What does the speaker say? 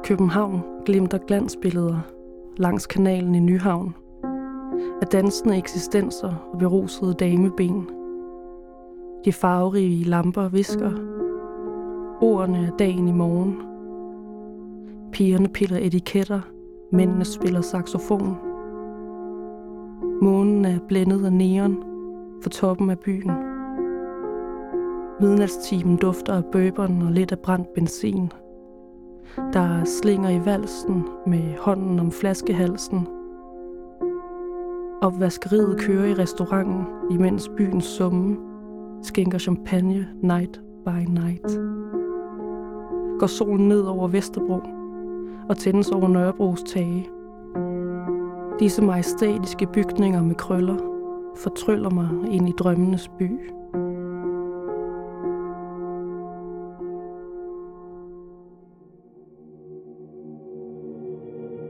København glimter glansbilleder langs kanalen i Nyhavn af dansende eksistenser og berusede dameben. De farverige lamper visker. Ordene er dagen i morgen. Pigerne piller etiketter. Mændene spiller saxofon. Månen er blændet af neon for toppen af byen. Midnatstimen dufter af bourbon og lidt af brændt benzin. Der slinger i valsen med hånden om flaskehalsen. Opvaskeriet kører i restauranten, imens byens summe skænker champagne night by night. Går solen ned over Vesterbro og tændes over Nørrebros tage. Disse majestætiske bygninger med krøller fortryller mig ind i drømmenes by.